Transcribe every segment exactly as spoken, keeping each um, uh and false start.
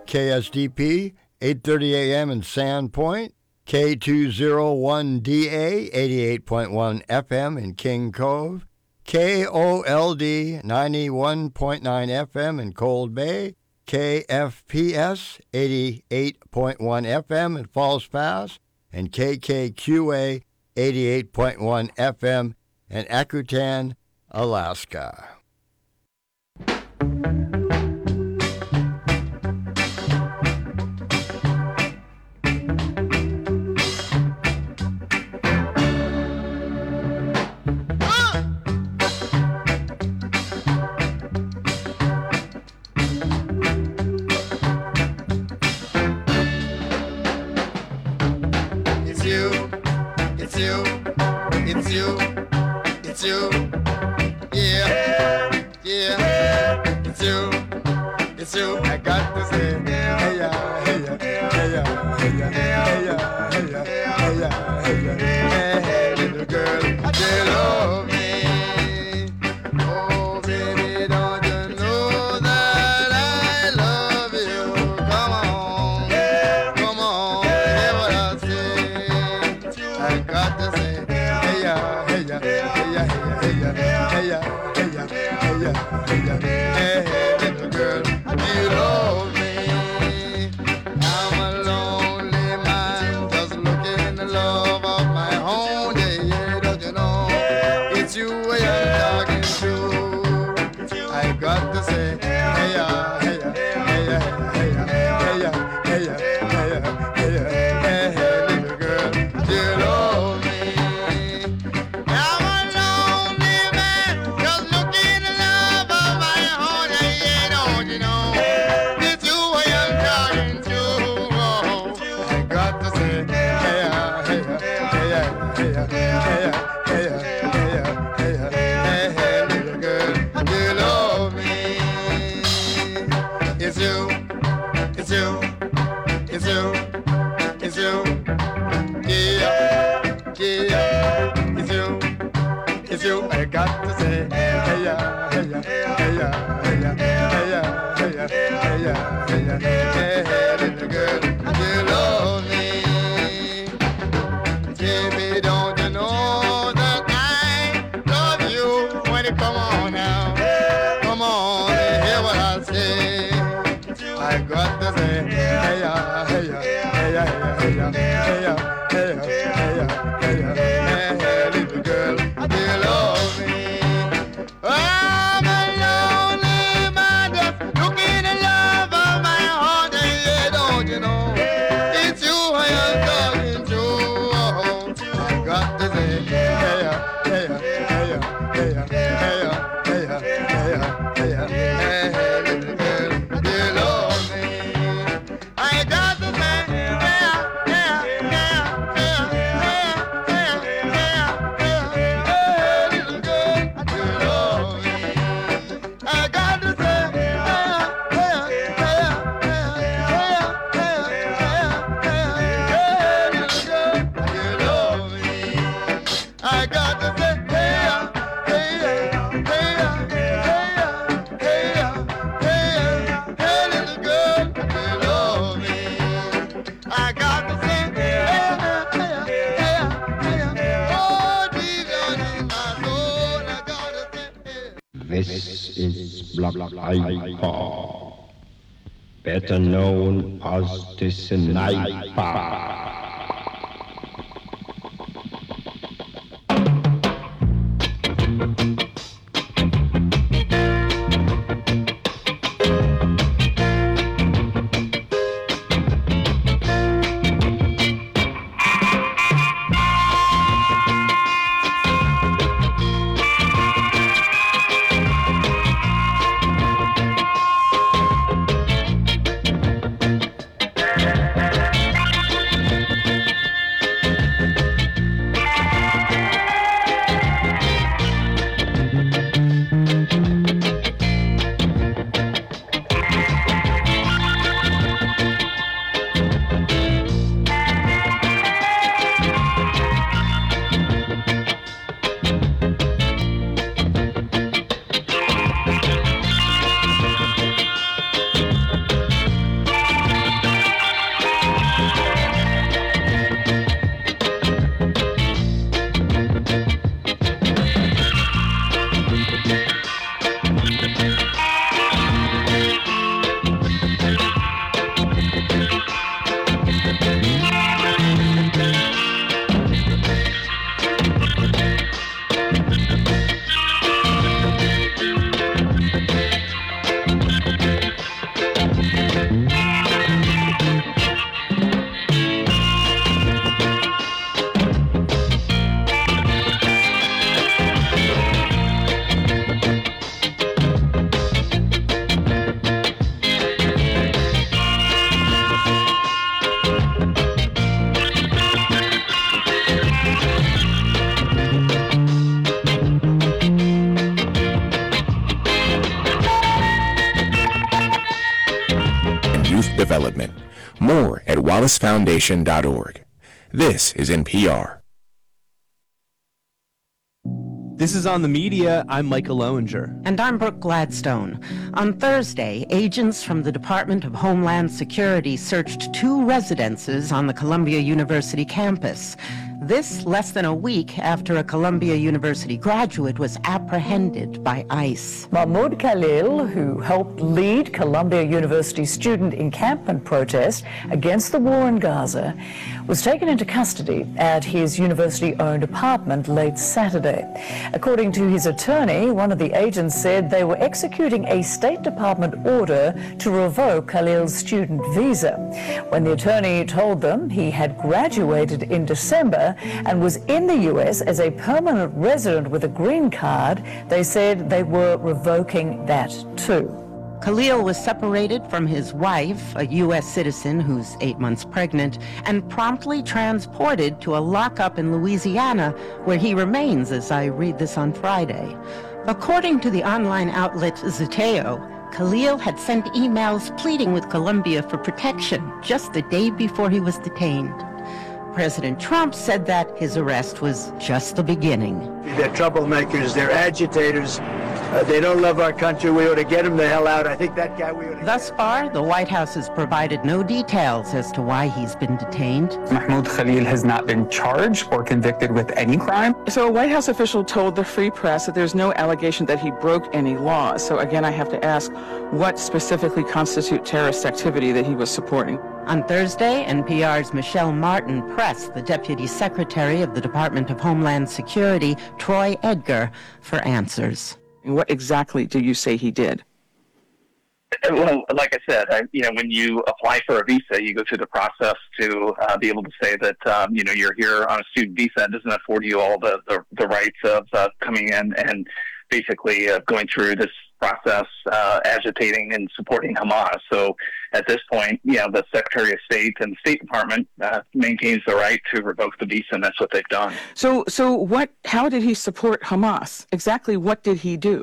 K S D P, eight thirty a.m. in Sandpoint, K two oh one D A, eighty-eight point one F M in King Cove, K O L D, ninety-one point nine F M in Cold Bay, K F P S, eighty-eight point one F M in Falls Pass, and K K Q A, eighty-eight point one F M in Akutan, Alaska. It's you, it's you, yeah, yeah, it's you, it's you. I got to say, hey ya, hey ya, hey ya, hey ya, hey ya, hey ya, hey ya, hey ya, hey, hey, little girl, you love me. Oh, baby, don't you know that I love you? Come on, come on, hear what I say. I got to say. Hey ya, hey ya, hey ya, hey ya, hey ya, hey ya, hey ya, hey ya, hey, hey, little girl, you love me. I'm a lonely man, just looking in the love of my own. Yeah, yeah, don't you know? It's you I am talking to. I got to say, hey ya, hey ya, hey ya, hey ya, hey ya, hey ya, hey ya, hey ya, hey, hey, little girl, you love me. I got to say, hey ya, hey ya, hey ya, hey ya, hey ya, hey ya, hey ya, hey ya, hey, hey, little girl, you love me. Baby, don't you know that I love you? When you come on now, come on, hear what I say. I got to say, hey ya, hey ya, hey ya, hey ya, hey ya, hey ya, hey ya, hey ya, hey, hey, little girl, you love me. I'm a lonely man, just looking in love of my heart, and yeah, don't you know, it's you I am talking to. Oh, I got to say, hey ya, hey ya, hey ya, hey ya, hey ya, hey ya, hey ya, hey ya, hey, hey, little girl, you love me. I got to say, hey ya, hey ya, hey ya, hey ya, hey ya, hey ya, hey ya, hey ya, hey, little girl, you love me. I got to say, hey ya, hey ya, hey ya, hey ya, hey ya, hey ya, hey ya, hey, little girl, you love me. I got to say, hey ya, hey ya, hey ya, hey ya, hey ya, hey ya, hey, little girl, you love me. I got to say, hey ya, hey ya, hey ya, hey ya, oh, deep down in my soul, I got to say, hey ya. This is Black Ipa, better known as the Sniper. Development. More at wallace foundation dot org. This is N P R. This is On the Media. I'm Michael Lowinger. And I'm Brooke Gladstone. On Thursday, agents from the Department of Homeland Security searched two residences on the Columbia University campus. This less than a week after a Columbia University graduate was apprehended by ICE. Mahmoud Khalil, who helped lead Columbia University student encampment protest against the war in Gaza, was taken into custody at his university-owned apartment late Saturday. According to his attorney, one of the agents said they were executing a State Department order to revoke Khalil's student visa. When the attorney told them he had graduated in December and was in the U S as a permanent resident with a green card, they said they were revoking that too. Khalil was separated from his wife, a U S citizen who's eight months pregnant, and promptly transported to a lockup in Louisiana, where he remains as I read this on Friday. According to the online outlet Zeteo, Khalil had sent emails pleading with Columbia for protection just the day before he was detained. President Trump said that his arrest was just the beginning. They're troublemakers, they're agitators, uh, they don't love our country, we ought to get them the hell out. I think that guy we ought to... Thus far, the White House has provided no details as to why he's been detained. Mahmoud Khalil has not been charged or convicted with any crime. So a White House official told the Free Press that there's no allegation that he broke any laws. So again, I have to ask, what specifically constitutes terrorist activity that he was supporting? On Thursday, N P R's Michelle Martin pressed the Deputy Secretary of the Department of Homeland Security, Troy Edgar, for answers. And what exactly do you say he did? Well, like I said, I, you know, when you apply for a visa, you go through the process to uh, be able to say that, um, you know, you're here on a student visa. It doesn't afford you all the, the, the rights of uh, coming in and basically uh, going through this process, uh, agitating and supporting Hamas. So at this point, you know, the Secretary of State and the State Department uh, maintains the right to revoke the visa, and that's what they've done. So, so what? How did he support Hamas? Exactly what did he do?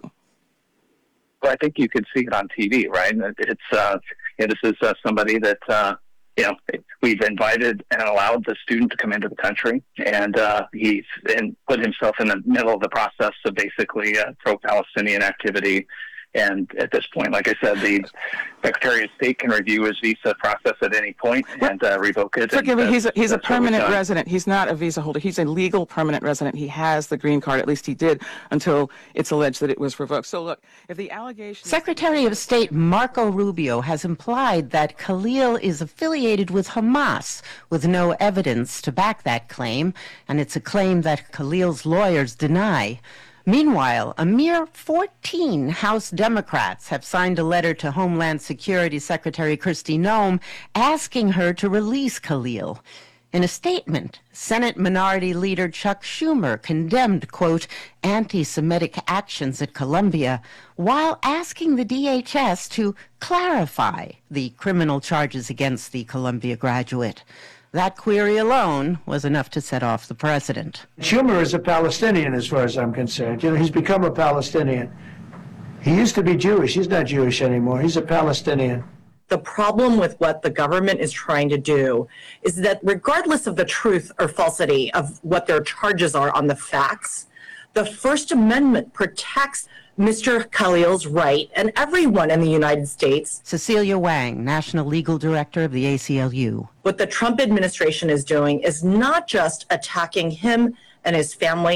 Well, I think you could see it on T V, right? It's uh, you know, this is uh, somebody that uh, you know we've invited and allowed the student to come into the country, and uh, he's in, put himself in the middle of the process of basically uh, pro-Palestinian activity. And at this point, like I said, the Secretary of State can review his visa process at any point and uh, revoke it. Forgive me, he's a, he's a That's what we've permanent done. resident. He's not a visa holder. He's a legal permanent resident. He has the green card. At least he did until it's alleged that it was revoked. So look, if the allegation... Secretary of State Marco Rubio has implied that Khalil is affiliated with Hamas, with no evidence to back that claim, and it's a claim that Khalil's lawyers deny. Meanwhile, a mere fourteen House Democrats have signed a letter to Homeland Security Secretary Kristi Noem asking her to release Khalil. In a statement, Senate Minority Leader Chuck Schumer condemned, quote, anti-Semitic actions at Columbia while asking the D H S to clarify the criminal charges against the Columbia graduate. That query alone was enough to set off the president. Schumer is a Palestinian as far as I'm concerned. You know, he's become a Palestinian. He used to be Jewish. He's not Jewish anymore. He's a Palestinian. The problem with what the government is trying to do is that regardless of the truth or falsity of what their charges are on the facts, the First Amendment protects Mister Khalil's right and everyone in the United States. Cecilia Wang, National Legal Director of the A C L U. What the Trump administration is doing is not just attacking him and his family.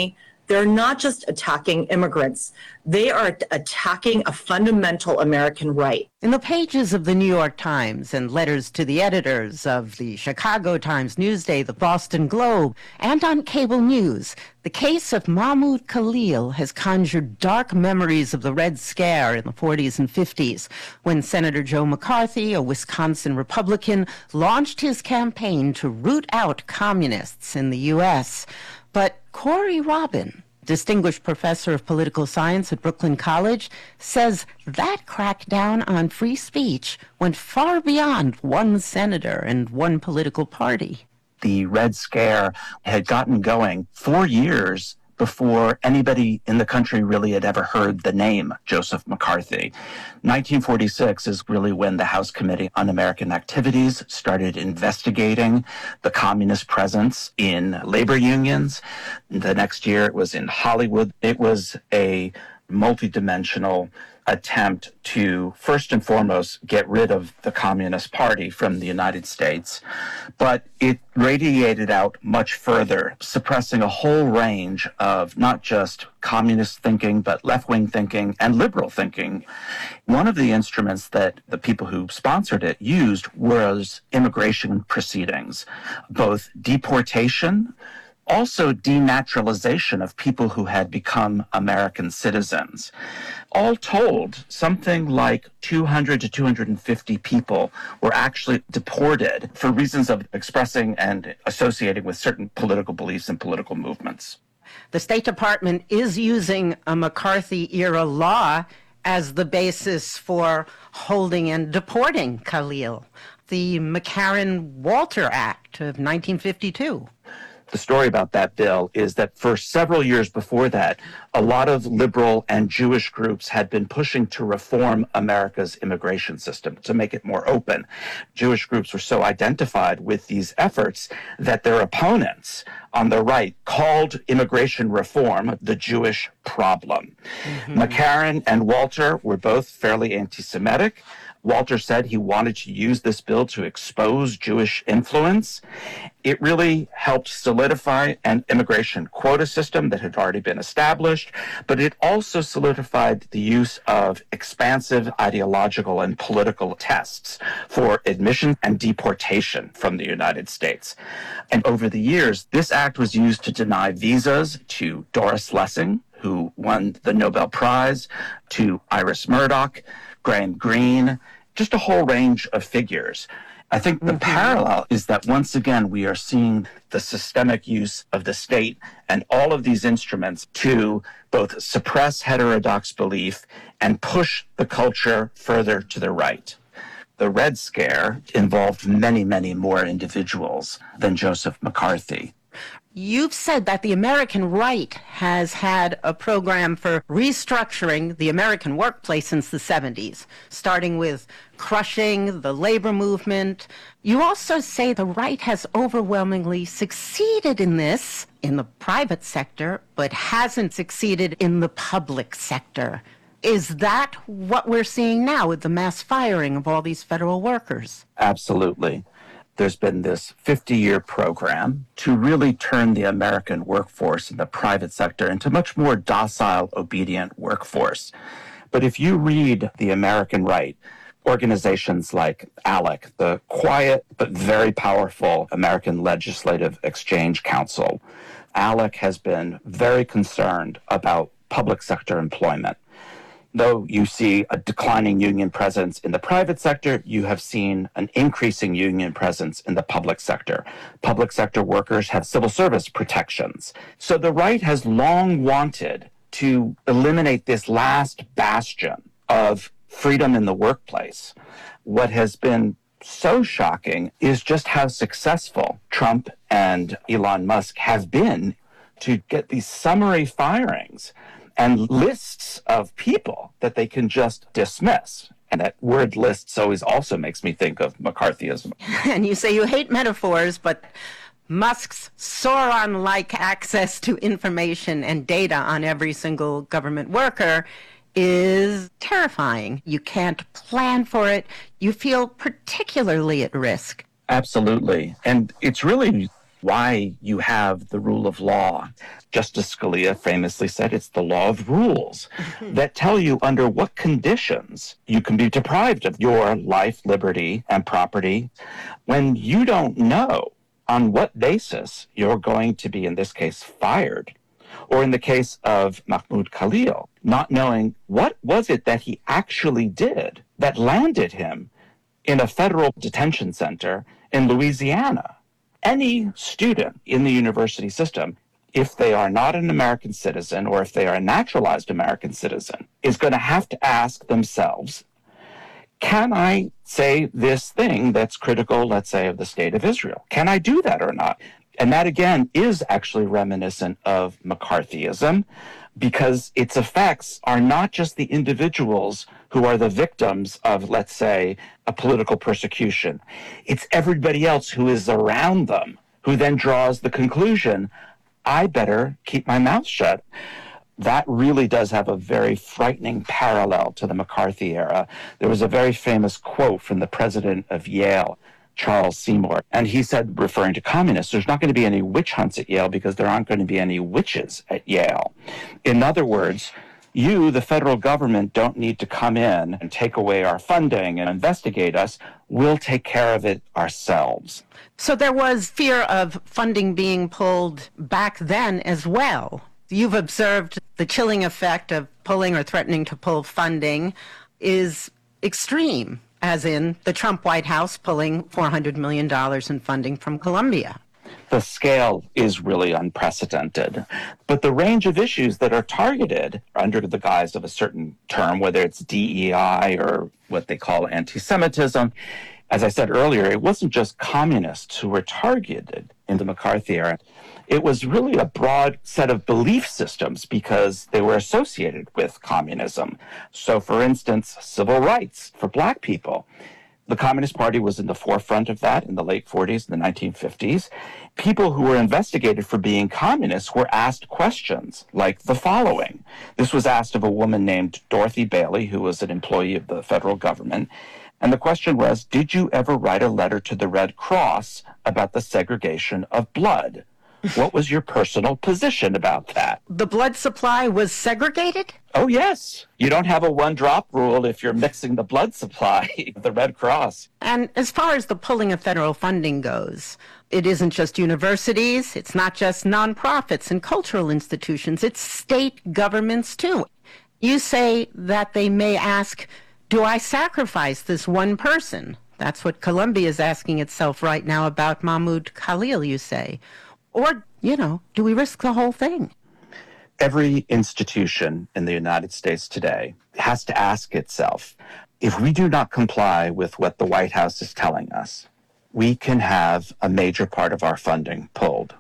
They're not just attacking immigrants. They are attacking a fundamental American right. In the pages of the New York Times and letters to the editors of the Chicago Times, Newsday, the Boston Globe, and on cable news, the case of Mahmoud Khalil has conjured dark memories of the Red Scare in the forties and fifties, when Senator Joe McCarthy, a Wisconsin Republican, launched his campaign to root out communists in the U S. But Corey Robin, distinguished professor of political science at Brooklyn College, says that crackdown on free speech went far beyond one senator and one political party. The Red Scare had gotten going four years before anybody in the country really had ever heard the name Joseph McCarthy. nineteen forty-six is really when the House Committee on American Activities started investigating the communist presence in labor unions. The next year it was in Hollywood. It was a multidimensional attempt to, first and foremost, get rid of the Communist Party from the United States. But it radiated out much further, suppressing a whole range of not just communist thinking, but left-wing thinking and liberal thinking. One of the instruments that the people who sponsored it used was immigration proceedings, both deportation, also denaturalization of people who had become American citizens. All told, something like two hundred to two hundred fifty people were actually deported for reasons of expressing and associating with certain political beliefs and political movements. The State Department is using a McCarthy-era law as the basis for holding and deporting Khalil, the McCarran-Walter Act of nineteen fifty-two. The story about that bill is that for several years before that, a lot of liberal and Jewish groups had been pushing to reform America's immigration system, to make it more open. Jewish groups were so identified with these efforts that their opponents on the right called immigration reform the Jewish problem. Mm-hmm. McCarran and Walter were both fairly anti-Semitic. Walter said he wanted to use this bill to expose Jewish influence. It really helped solidify an immigration quota system that had already been established, but it also solidified the use of expansive ideological and political tests for admission and deportation from the United States. And over the years, this act was used to deny visas to Doris Lessing, who won the Nobel Prize, to Iris Murdoch, Graham Greene, just a whole range of figures. I think the mm-hmm. parallel is that once again we are seeing the systemic use of the state and all of these instruments to both suppress heterodox belief and push the culture further to the right. The Red Scare involved many, many more individuals than Joseph McCarthy. You've said that the American right has had a program for restructuring the American workplace since the seventies, starting with crushing the labor movement. You also say the right has overwhelmingly succeeded in this in the private sector, but hasn't succeeded in the public sector. Is that what we're seeing now with the mass firing of all these federal workers? Absolutely. There's been this fifty-year program to really turn the American workforce in the private sector into a much more docile, obedient workforce. But if you read the American right, organizations like ALEC, the quiet but very powerful American Legislative Exchange Council, ALEC has been very concerned about public sector employment. Though you see a declining union presence in the private sector, you have seen an increasing union presence in the public sector. Public sector workers have civil service protections. So the right has long wanted to eliminate this last bastion of freedom in the workplace. What has been so shocking is just how successful Trump and Elon Musk have been to get these summary firings and lists of people that they can just dismiss. And that word lists always also makes me think of McCarthyism. And you say you hate metaphors, but Musk's Sauron-like access to information and data on every single government worker is terrifying. You can't plan for it. You feel particularly at risk. Absolutely. And it's really why you have the rule of law. Justice Scalia famously said it's the law of rules that tell you under what conditions you can be deprived of your life, liberty, and property when you don't know on what basis you're going to be, in this case, fired. Or in the case of Mahmoud Khalil, not knowing what was it that he actually did that landed him in a federal detention center in Louisiana. Any student in the university system, if they are not an American citizen or if they are a naturalized American citizen, is going to have to ask themselves, can I say this thing that's critical, let's say, of the state of Israel? Can I do that or not? And that, again, is actually reminiscent of McCarthyism, because its effects are not just the individuals who are the victims of, let's say, a political persecution. It's everybody else who is around them, who then draws the conclusion, I better keep my mouth shut. That really does have a very frightening parallel to the McCarthy era. There was a very famous quote from the president of Yale, Charles Seymour, and he said, referring to communists, there's not going to be any witch hunts at Yale because there aren't going to be any witches at Yale. In other words, you, the federal government, don't need to come in and take away our funding and investigate us. We'll take care of it ourselves. So there was fear of funding being pulled back then as well. You've observed the chilling effect of pulling or threatening to pull funding is extreme, as in the Trump White House pulling four hundred million dollars in funding from Columbia. The scale is really unprecedented, but the range of issues that are targeted under the guise of a certain term, whether it's D E I or what they call anti-Semitism, as I said earlier, it wasn't just communists who were targeted in the McCarthy era. It was really a broad set of belief systems because they were associated with communism. So, for instance, civil rights for Black people. The Communist Party was in the forefront of that in the late forties and the nineteen fifties. People who were investigated for being communists were asked questions like the following. This was asked of a woman named Dorothy Bailey, who was an employee of the federal government. And the question was, did you ever write a letter to the Red Cross about the segregation of blood? What was your personal position about that? The blood supply was segregated? Oh, yes. You don't have a one-drop rule if you're mixing the blood supply, the Red Cross. And as far as the pulling of federal funding goes, it isn't just universities, it's not just nonprofits and cultural institutions, it's state governments too. You say that they may ask, do I sacrifice this one person? That's what Columbia is asking itself right now about Mahmoud Khalil, you say. Or, you know, do we risk the whole thing? Every institution in the United States today has to ask itself, if we do not comply with what the White House is telling us, we can have a major part of our funding pulled.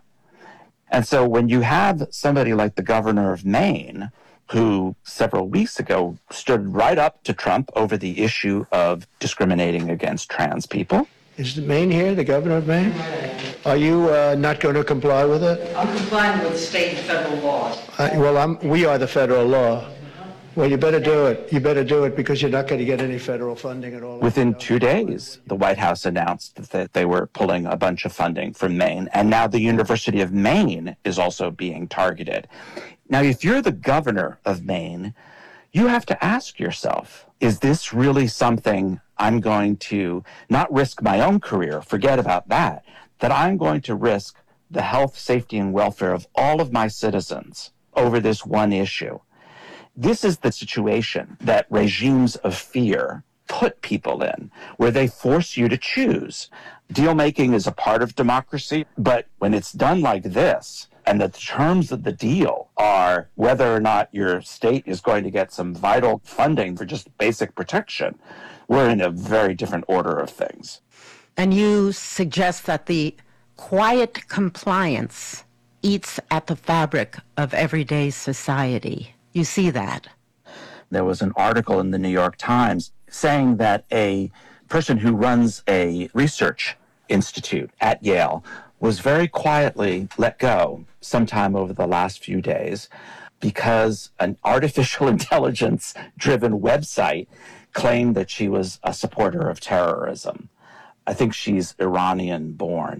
And so when you have somebody like the governor of Maine, who several weeks ago stood right up to Trump over the issue of discriminating against trans people. Is Maine here, the governor of Maine? Are you uh, not going to comply with it? I'm complying with state and federal laws. Uh, well, I'm, we are the federal law. Well, you better do it. You better do it because you're not going to get any federal funding at all. Within two days, the White House announced that they were pulling a bunch of funding from Maine, and now the University of Maine is also being targeted. Now, if you're the governor of Maine, you have to ask yourself, is this really something I'm going to not risk my own career, forget about that, that I'm going to risk the health, safety, and welfare of all of my citizens over this one issue? This is the situation that regimes of fear put people in, where they force you to choose. Deal making is a part of democracy, but when it's done like this, and the terms of the deal are whether or not your state is going to get some vital funding for just basic protection, we're in a very different order of things. And you suggest that the quiet compliance eats at the fabric of everyday society. You see that? There was an article in the New York Times saying that a person who runs a research institute at Yale was very quietly let go sometime over the last few days because an artificial intelligence-driven website claimed that she was a supporter of terrorism. I think she's Iranian-born.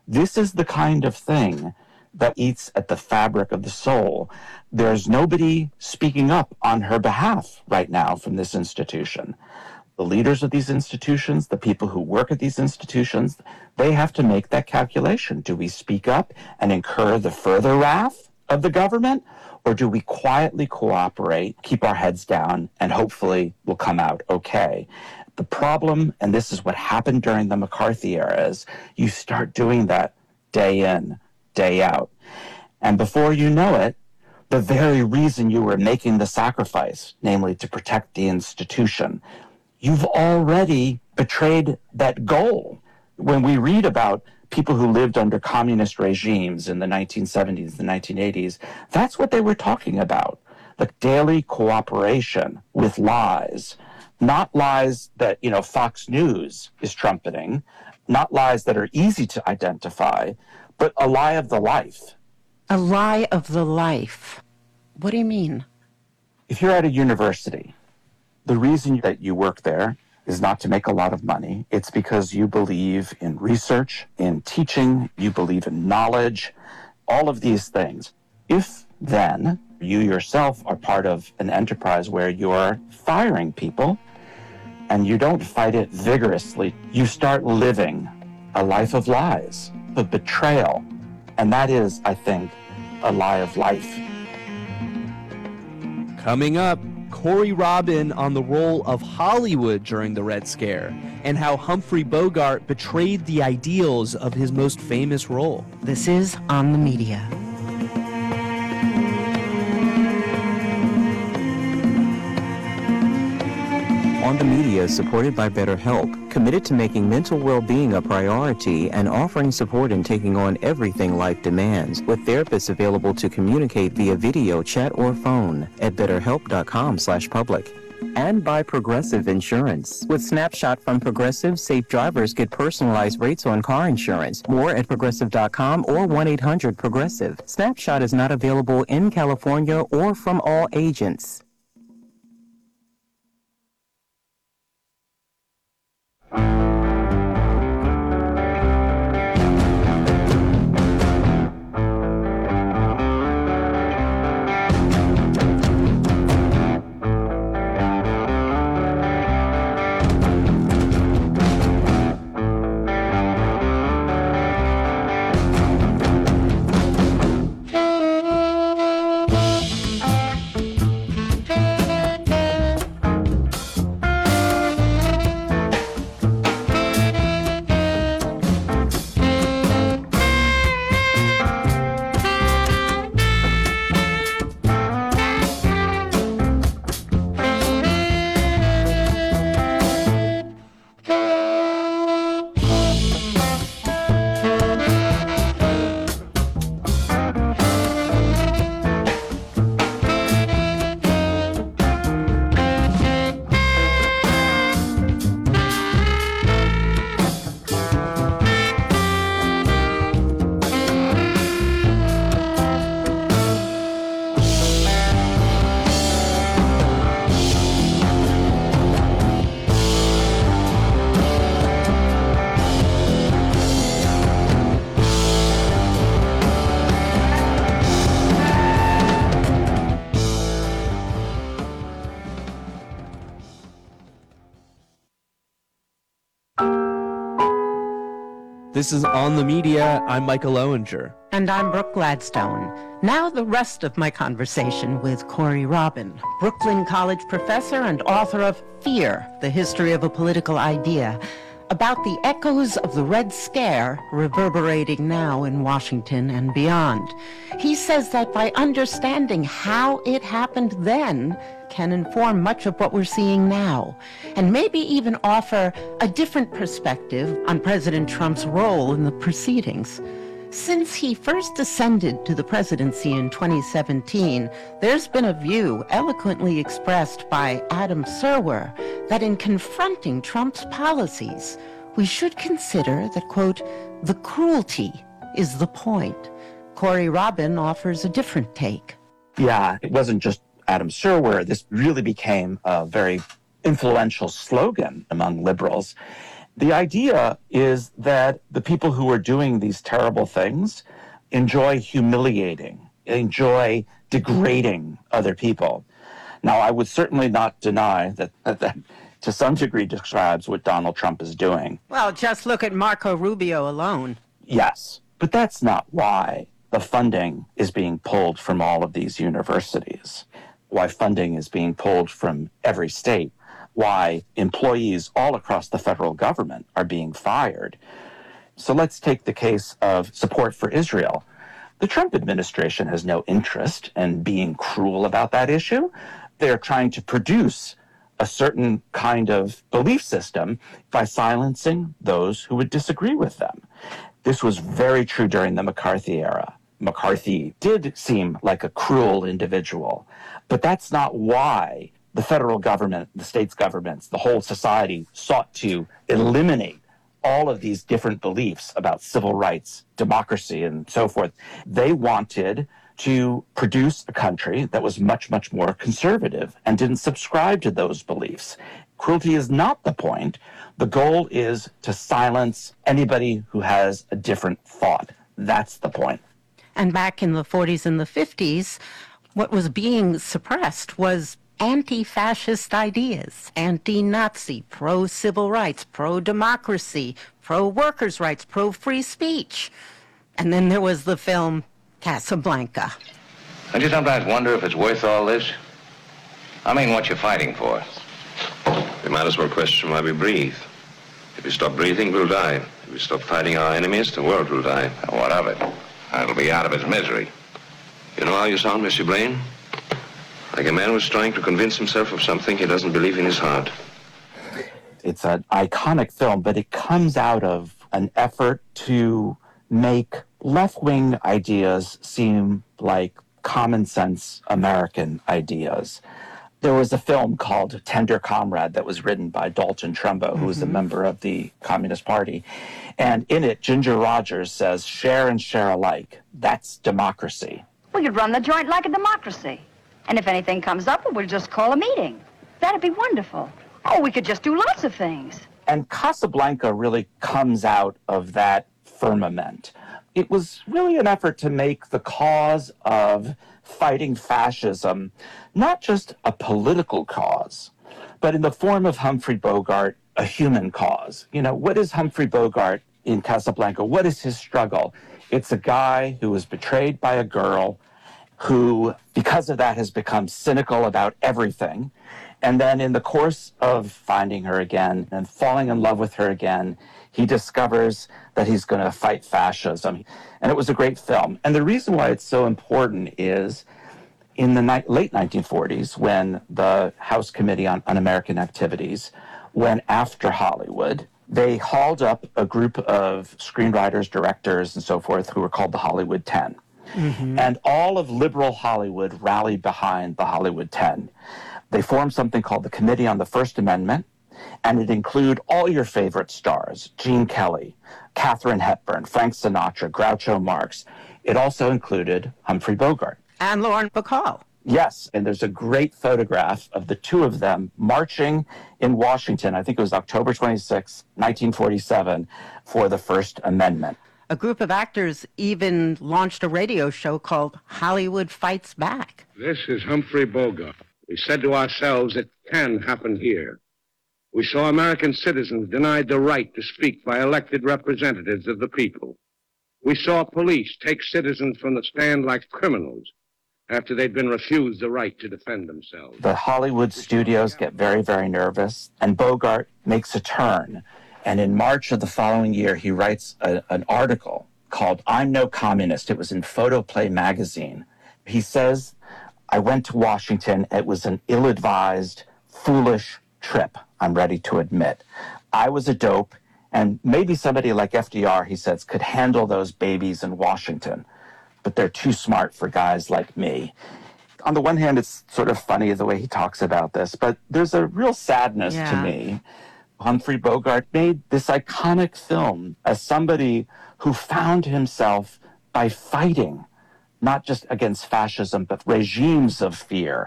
This is the kind of thing that eats at the fabric of the soul. There's nobody speaking up on her behalf right now from this institution. The leaders of these institutions, the people who work at these institutions, they have to make that calculation. Do we speak up and incur the further wrath of the government? Or do we quietly cooperate, keep our heads down, and hopefully we'll come out okay? The problem, and this is what happened during the McCarthy era, is you start doing that day in, day out. And before you know it, the very reason you were making the sacrifice, namely to protect the institution, you've already betrayed that goal. When we read about people who lived under communist regimes in the nineteen seventies, the nineteen eighties, that's what they were talking about. The daily cooperation with lies, not lies that, you know, Fox News is trumpeting, not lies that are easy to identify, but a lie of the life. A lie of the life. What do you mean? If you're at a university, the reason that you work there is not to make a lot of money. It's because you believe in research, in teaching, you believe in knowledge, all of these things. If then you yourself are part of an enterprise where you're firing people and you don't fight it vigorously, you start living a life of lies, of betrayal. And that is, I think, a lie of life. Coming up, Corey Robin on the role of Hollywood during the Red Scare and how Humphrey Bogart betrayed the ideals of his most famous role. This is On the Media. On the Media is supported by BetterHelp, committed to making mental well-being a priority and offering support in taking on everything life demands, with therapists available to communicate via video, chat, or phone at betterhelp.com slash public. And by Progressive Insurance. With Snapshot from Progressive, safe drivers get personalized rates on car insurance. More at progressive dot com or one eight hundred progressive. Snapshot is not available in California or from all agents. This is On the Media. I'm Michael Owinger. And I'm Brooke Gladstone. Now the rest of my conversation with Corey Robin, Brooklyn College professor and author of Fear, The History of a Political Idea, about the echoes of the Red Scare reverberating now in Washington and beyond. He says that by understanding how it happened then can inform much of what we're seeing now, and maybe even offer a different perspective on President Trump's role in the proceedings. Since he first ascended to the presidency in twenty seventeen, there's been a view eloquently expressed by Adam Serwer that in confronting Trump's policies, we should consider that, quote, the cruelty is the point. Corey Robin offers a different take. Yeah, it wasn't just Adam Serwer. This really became a very influential slogan among liberals. The idea is that the people who are doing these terrible things enjoy humiliating, enjoy degrading other people. Now, I would certainly not deny that that to some degree describes what Donald Trump is doing. Well, just look at Marco Rubio alone. Yes, but that's not why the funding is being pulled from all of these universities, why funding is being pulled from every state, why employees all across the federal government are being fired. So let's take the case of support for Israel. The Trump administration has no interest in being cruel about that issue. They're trying to produce a certain kind of belief system by silencing those who would disagree with them. This was very true during the McCarthy era. McCarthy did seem like a cruel individual, but that's not why the federal government, the state's governments, the whole society sought to eliminate all of these different beliefs about civil rights, democracy, and so forth. They wanted to produce a country that was much, much more conservative and didn't subscribe to those beliefs. Cruelty is not the point. The goal is to silence anybody who has a different thought. That's the point. And back in the forties and the fifties, what was being suppressed was anti-fascist ideas, anti-Nazi, pro-civil rights, pro-democracy, pro-workers' rights, pro-free speech. And then there was the film Casablanca. Don't you sometimes wonder if it's worth all this? I mean, what you're fighting for. We might as well question why we breathe. If we stop breathing, we'll die. If we stop fighting our enemies, the world will die. Now, what of it? It'll be out of its misery. You know how you sound, Mister Blaine? Like a man who's trying to convince himself of something he doesn't believe in his heart. It's an iconic film, but it comes out of an effort to make left-wing ideas seem like common sense American ideas. There was a film called Tender Comrade that was written by Dalton Trumbo, who was mm-hmm. a member of the Communist Party. And in it, Ginger Rogers says, share and share alike. That's democracy. We could run the joint like a democracy. And if anything comes up, we'll just call a meeting. That'd be wonderful. Oh, we could just do lots of things. And Casablanca really comes out of that firmament. It was really an effort to make the cause of fighting fascism not just a political cause, but in the form of Humphrey Bogart, a human cause. You know, what is Humphrey Bogart in Casablanca? What is his struggle? It's a guy who was betrayed by a girl who, because of that, has become cynical about everything. And then in the course of finding her again and falling in love with her again, he discovers that he's going to fight fascism. And it was a great film. And the reason why it's so important is in the ni- late nineteen forties, when the House Committee on Un-American Activities went after Hollywood, they hauled up a group of screenwriters, directors, and so forth who were called the Hollywood Ten. Mm-hmm. And all of liberal Hollywood rallied behind the Hollywood Ten. They formed something called the Committee on the First Amendment, and it included all your favorite stars, Gene Kelly, Katharine Hepburn, Frank Sinatra, Groucho Marx. It also included Humphrey Bogart. And Lauren Bacall. Yes, and there's a great photograph of the two of them marching in Washington, I think it was October twenty-sixth, nineteen forty-seven, for the First Amendment. A group of actors even launched a radio show called Hollywood Fights Back. This is Humphrey Bogart. We said to ourselves, it can happen here. We saw American citizens denied the right to speak by elected representatives of the people. We saw police take citizens from the stand like criminals after they'd been refused the right to defend themselves. The Hollywood studios get very, very nervous, and Bogart makes a turn. And in March of the following year, he writes a, an article called I'm No Communist. It was in Photoplay magazine. He says, I went to Washington. It was an ill-advised, foolish trip, I'm ready to admit. I was a dope, and maybe somebody like F D R, he says, could handle those babies in Washington, but they're too smart for guys like me. On the one hand, it's sort of funny the way he talks about this, but there's a real sadness yeah. to me. Humphrey Bogart made this iconic film as somebody who found himself by fighting, not just against fascism, but regimes of fear.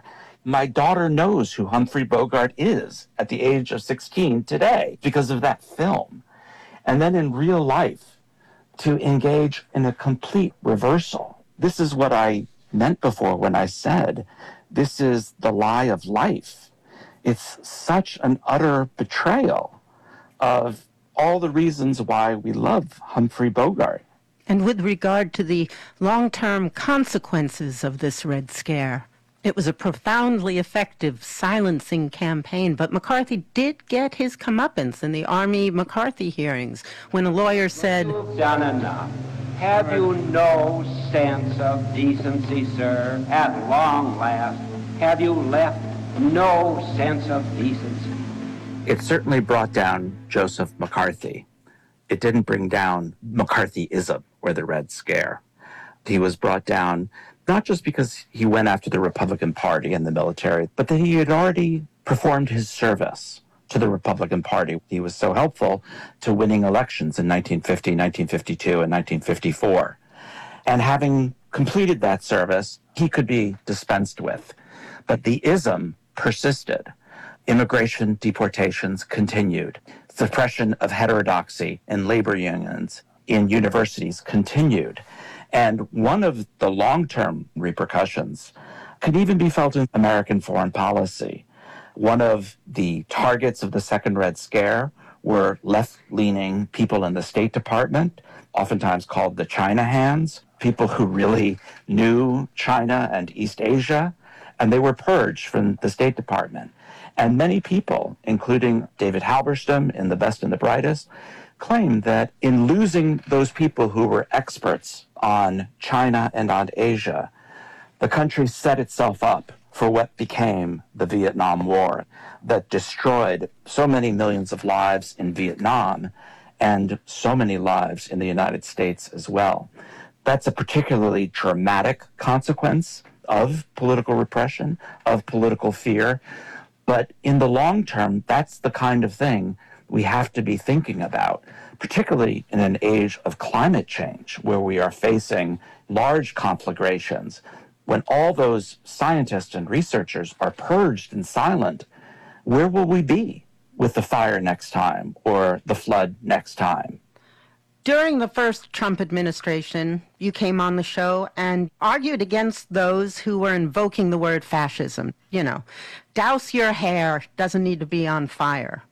My daughter knows who Humphrey Bogart is at the age of sixteen today because of that film. And then in real life, to engage in a complete reversal. This is what I meant before when I said, this is the lie of life. It's such an utter betrayal of all the reasons why we love Humphrey Bogart. And with regard to the long-term consequences of this Red Scare, it was a profoundly effective silencing campaign, but McCarthy did get his comeuppance in the Army McCarthy hearings when a lawyer said, You've done enough. Have you no sense of decency, sir? At long last, have you left no sense of decency? It certainly brought down Joseph McCarthy. It didn't bring down McCarthyism or the Red Scare. He was brought down not just because he went after the Republican Party and the military, but that he had already performed his service to the Republican Party. He was so helpful to winning elections in nineteen fifty, nineteen fifty-two, and nineteen fifty-four. And having completed that service, he could be dispensed with. But the ism persisted. Immigration deportations continued. Suppression of heterodoxy in labor unions in universities continued. And one of the long-term repercussions could even be felt in American foreign policy. One of the targets of the Second Red Scare were left-leaning people in the State Department, oftentimes called the China hands, people who really knew China and East Asia, and they were purged from the State Department. And many people, including David Halberstam in The Best and the Brightest, claim that in losing those people who were experts on China and on Asia, the country set itself up for what became the Vietnam War that destroyed so many millions of lives in Vietnam and so many lives in the United States as well. That's a particularly dramatic consequence of political repression, of political fear. But in the long term, that's the kind of thing we have to be thinking about, particularly in an age of climate change, where we are facing large conflagrations. When all those scientists and researchers are purged and silent, where will we be with the fire next time or the flood next time? During the first Trump administration, you came on the show and argued against those who were invoking the word fascism. You know, douse your hair, doesn't need to be on fire.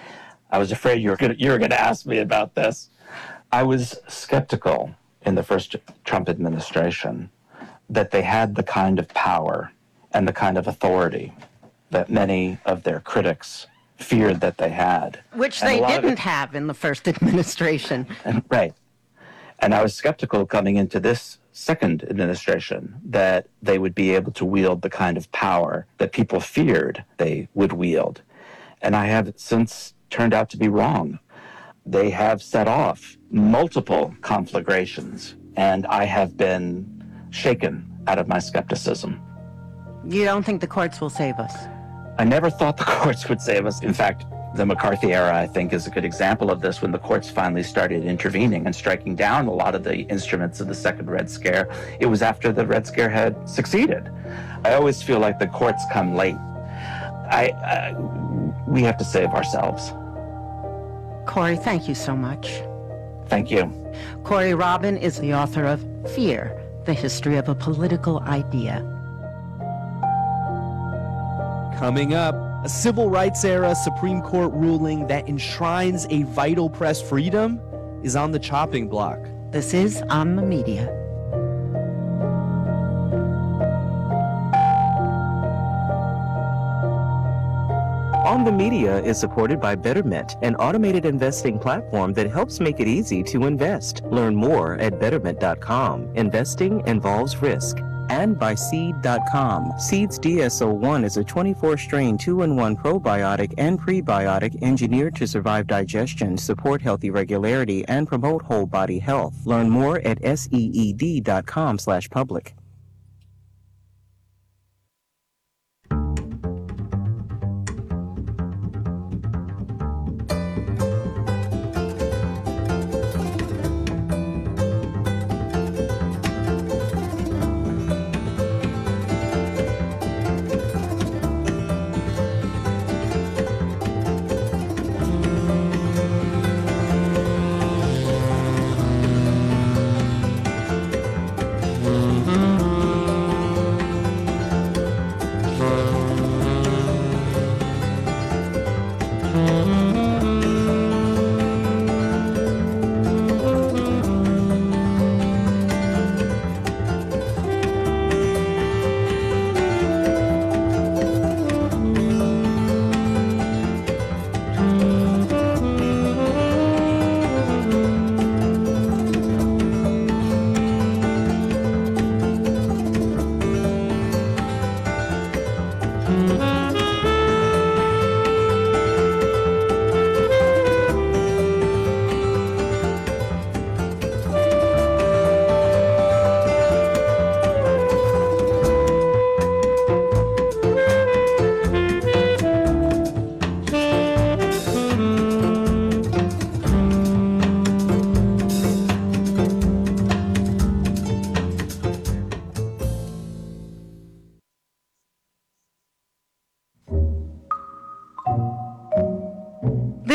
I was afraid you were gonna, you were going to ask me about this. I was skeptical in the first Trump administration that they had the kind of power and the kind of authority that many of their critics feared that they had. Which And they a lot of didn't it- have in the first administration. And, right. And I was skeptical coming into this second administration that they would be able to wield the kind of power that people feared they would wield. And I have since turned out to be wrong. They have set off multiple conflagrations, and I have been shaken out of my skepticism. You don't think the courts will save us? I never thought the courts would save us. In fact, the McCarthy era, I think, is a good example of this, when the courts finally started intervening and striking down a lot of the instruments of the Second Red Scare. It was after the Red Scare had succeeded. I always feel like the courts come late. I, uh, we have to save ourselves. Corey, thank you so much. Thank you. Corey Robin is the author of Fear, the History of a Political Idea. Coming up, a civil rights era Supreme Court ruling that enshrines a vital press freedom is on the chopping block. This is On the Media. On the Media is supported by Betterment, an automated investing platform that helps make it easy to invest. Learn more at betterment dot com. Investing involves risk. And by Seed dot com. Seed's D S O one is a twenty-four strain two in one probiotic and prebiotic engineered to survive digestion, support healthy regularity, and promote whole body health. Learn more at seed dot com slash public.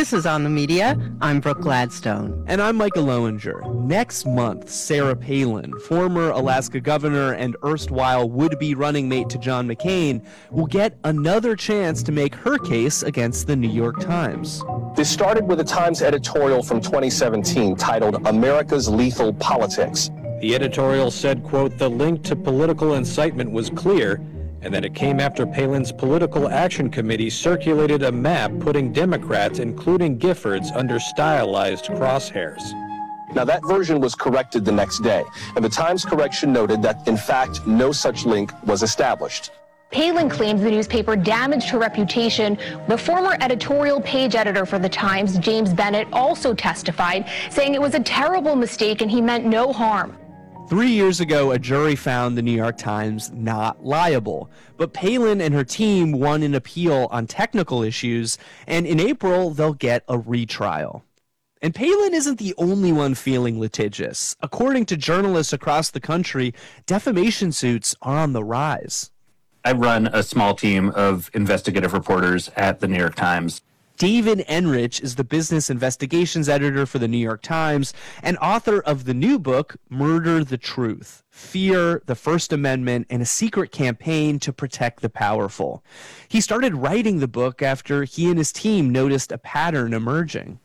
This is On the Media. I'm Brooke Gladstone. And I'm Michael Lowinger. Next month, Sarah Palin, former Alaska governor and erstwhile would-be running mate to John McCain, will get another chance to make her case against the New York Times. This started with a Times editorial from twenty seventeen titled America's Lethal Politics. The editorial said, quote, the link to political incitement was clear, and that it came after Palin's Political Action Committee circulated a map putting Democrats, including Giffords, under stylized crosshairs. Now, that version was corrected the next day, and the Times correction noted that, in fact, no such link was established. Palin claims the newspaper damaged her reputation. The former editorial page editor for The Times, James Bennett, also testified, saying it was a terrible mistake and he meant no harm. Three years ago, a jury found the New York Times not liable, but Palin and her team won an appeal on technical issues, and in April, they'll get a retrial. And Palin isn't the only one feeling litigious. According to journalists across the country, defamation suits are on the rise. I run a small team of investigative reporters at the New York Times. David Enrich is the business investigations editor for the New York Times and author of the new book, Murder the Truth: Fear, the First Amendment, and a Secret Campaign to Protect the Powerful. He started writing the book after he and his team noticed a pattern emerging.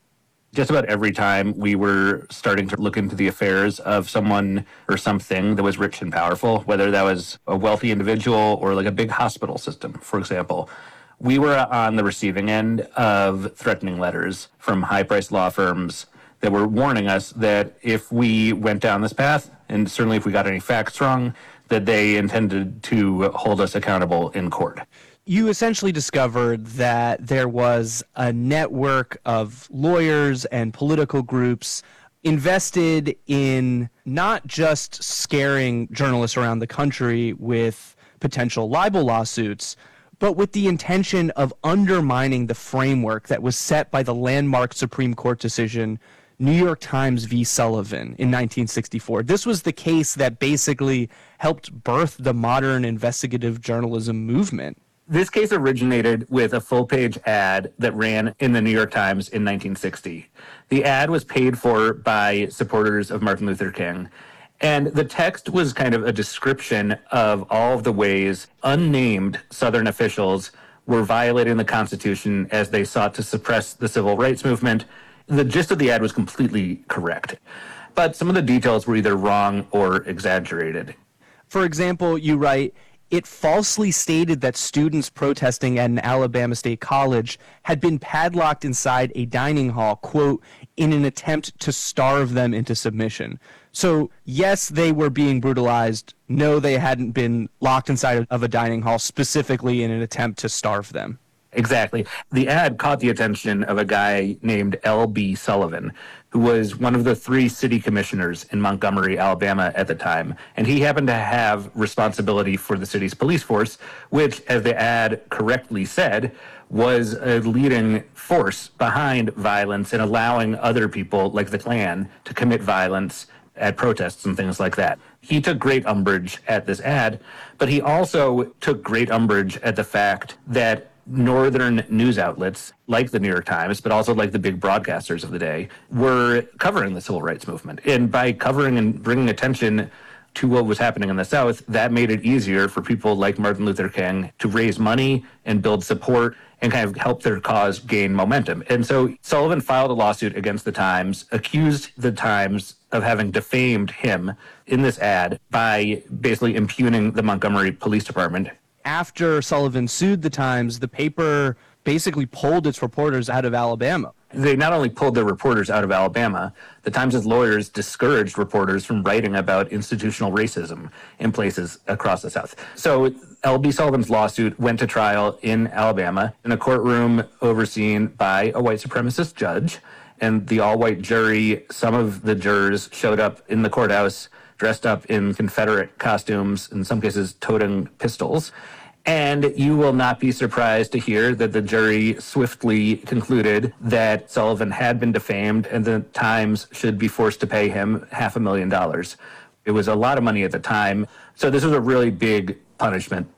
Just about every time we were starting to look into the affairs of someone or something that was rich and powerful, whether that was a wealthy individual or like a big hospital system, for example, we were on the receiving end of threatening letters from high-priced law firms that were warning us that if we went down this path, and certainly if we got any facts wrong, that they intended to hold us accountable in court. You essentially discovered that there was a network of lawyers and political groups invested in not just scaring journalists around the country with potential libel lawsuits, but with the intention of undermining the framework that was set by the landmark Supreme Court decision, New York Times v. Sullivan in nineteen sixty-four. This was the case that basically helped birth the modern investigative journalism movement. This case originated with a full-page ad that ran in the New York Times in nineteen sixty. The ad was paid for by supporters of Martin Luther King, and the text was kind of a description of all of the ways unnamed Southern officials were violating the Constitution as they sought to suppress the civil rights movement. The gist of the ad was completely correct, but some of the details were either wrong or exaggerated. For example, you write, it falsely stated that students protesting at an Alabama State college had been padlocked inside a dining hall, quote, in an attempt to starve them into submission. So, yes, they were being brutalized. No, they hadn't been locked inside of a dining hall specifically in an attempt to starve them. Exactly. The ad caught the attention of a guy named L B Sullivan, who was one of the three city commissioners in Montgomery, Alabama at the time. And he happened to have responsibility for the city's police force, which, as the ad correctly said, was a leading force behind violence and allowing other people like the Klan to commit violence at protests and things like that. He took great umbrage at this ad, but he also took great umbrage at the fact that northern news outlets like the New York Times, but also like the big broadcasters of the day, were covering the civil rights movement. And by covering and bringing attention to what was happening in the South, that made it easier for people like Martin Luther King to raise money and build support and kind of help their cause gain momentum. And so Sullivan filed a lawsuit against the Times, accused the Times of having defamed him in this ad by basically impugning the Montgomery Police Department. After Sullivan sued the Times, the paper basically pulled its reporters out of Alabama. They not only pulled their reporters out of Alabama, the Times' lawyers discouraged reporters from writing about institutional racism in places across the South. So L B Sullivan's lawsuit went to trial in Alabama in a courtroom overseen by a white supremacist judge. And the all-white jury, some of the jurors showed up in the courthouse dressed up in Confederate costumes, in some cases toting pistols. And you will not be surprised to hear that the jury swiftly concluded that Sullivan had been defamed and the Times should be forced to pay him half a million dollars. It was a lot of money at the time. So this was a really big punishment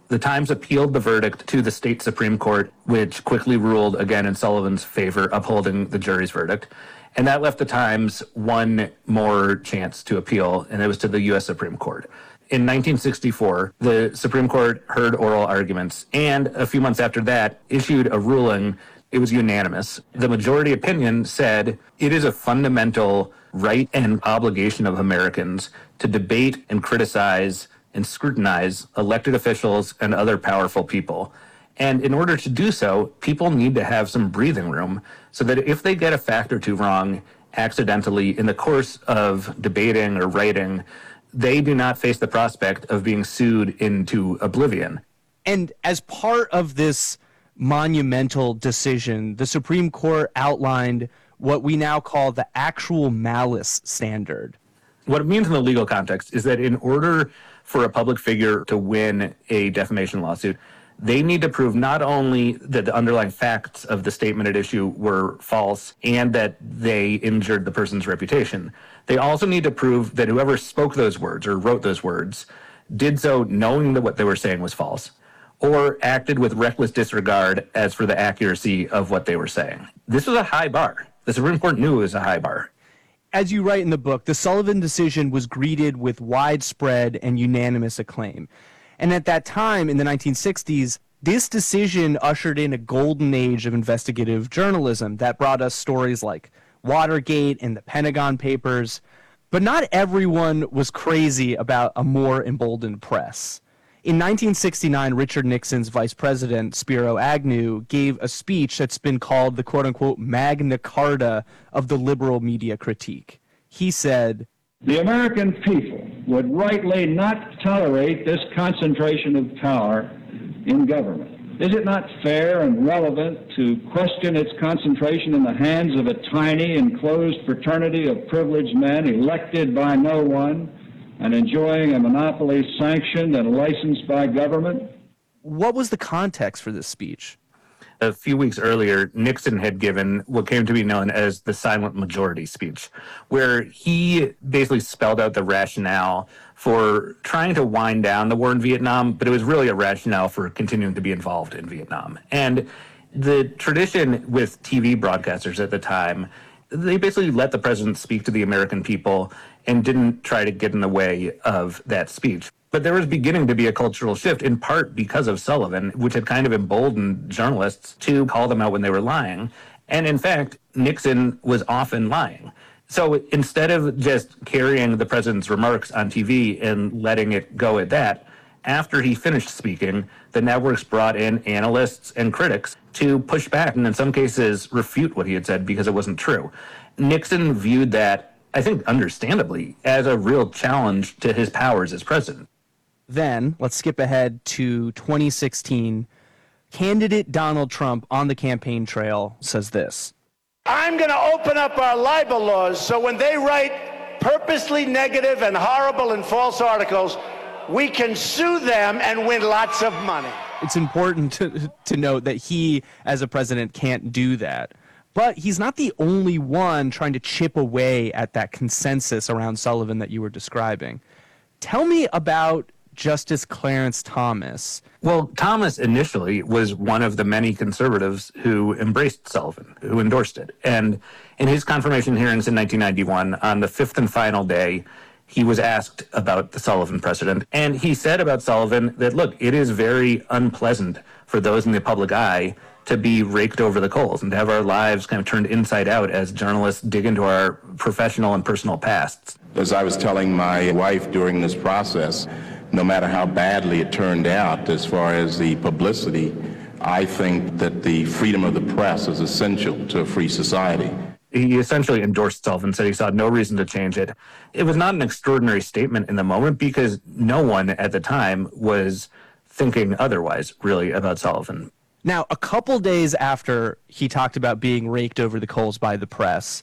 The Times appealed the verdict to the state Supreme Court, which quickly ruled again in Sullivan's favor, upholding the jury's verdict. And that left the Times one more chance to appeal, and it was to the U S Supreme Court. In nineteen sixty-four, the Supreme Court heard oral arguments, and a few months after that, issued a ruling. It was unanimous. The majority opinion said it is a fundamental right and obligation of Americans to debate and criticize and scrutinize elected officials and other powerful people. And in order to do so, people need to have some breathing room so that if they get a fact or two wrong accidentally in the course of debating or writing, they do not face the prospect of being sued into oblivion. And as part of this monumental decision, the Supreme Court outlined what we now call the actual malice standard. What it means in the legal context is that in order for a public figure to win a defamation lawsuit, they need to prove not only that the underlying facts of the statement at issue were false and that they injured the person's reputation. They also need to prove that whoever spoke those words or wrote those words did so knowing that what they were saying was false, or acted with reckless disregard as for the accuracy of what they were saying. This was a high bar. The Supreme Court knew it was a high bar. As you write in the book, the Sullivan decision was greeted with widespread and unanimous acclaim. And at that time, in the nineteen sixties, this decision ushered in a golden age of investigative journalism that brought us stories like Watergate and the Pentagon Papers. But not everyone was crazy about a more emboldened press. In nineteen sixty-nine, Richard Nixon's vice president, Spiro Agnew, gave a speech that's been called the quote-unquote Magna Carta of the liberal media critique. He said, "The American people would rightly not tolerate this concentration of power in government. Is it not fair and relevant to question its concentration in the hands of a tiny, enclosed fraternity of privileged men elected by no one and enjoying a monopoly sanctioned and licensed by government?" What was the context for this speech? A few weeks earlier, Nixon had given what came to be known as the silent majority speech, where he basically spelled out the rationale for trying to wind down the war in Vietnam, but it was really a rationale for continuing to be involved in Vietnam. And the tradition with T V broadcasters at the time, they basically let the president speak to the American people and didn't try to get in the way of that speech. But there was beginning to be a cultural shift, in part because of Sullivan, which had kind of emboldened journalists to call them out when they were lying. And in fact, Nixon was often lying. So instead of just carrying the president's remarks on T V and letting it go at that, after he finished speaking, the networks brought in analysts and critics to push back and in some cases refute what he had said because it wasn't true. Nixon viewed that, I think understandably, as a real challenge to his powers as president. Then, let's skip ahead to twenty sixteen. Candidate Donald Trump on the campaign trail says this. "I'm going to open up our libel laws so when they write purposely negative and horrible and false articles, we can sue them and win lots of money." It's important to, to note that he, as a president, can't do that. But he's not the only one trying to chip away at that consensus around Sullivan that you were describing. Tell me about Justice Clarence Thomas. Well, Thomas initially was one of the many conservatives who embraced Sullivan, who endorsed it. And in his confirmation hearings in nineteen ninety-one, on the fifth and final day, he was asked about the Sullivan precedent. And he said about Sullivan that, look, it is very unpleasant for those in the public eye to be raked over the coals and to have our lives kind of turned inside out as journalists dig into our professional and personal pasts. As I was telling my wife during this process, no matter how badly it turned out as far as the publicity, I think that the freedom of the press is essential to a free society. He essentially endorsed Sullivan, said he saw no reason to change it. It was not an extraordinary statement in the moment because no one at the time was thinking otherwise, really, about Sullivan. Now, a couple days after he talked about being raked over the coals by the press,